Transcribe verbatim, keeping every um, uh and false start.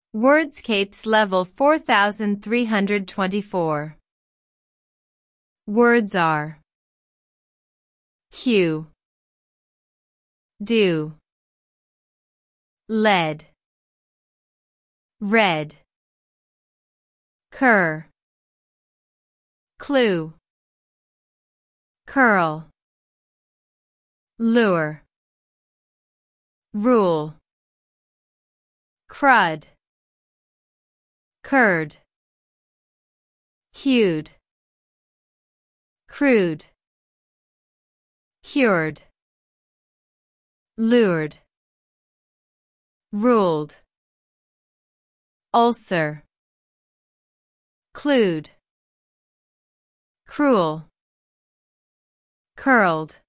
Wordscapes level four thousand three hundred twenty-four. Words are hue, do, lead, red, cur, clue, curl, lure, rule, crud, curd, hued, crude, cured, lured, ruled, ulcer, clued, cruel, curled,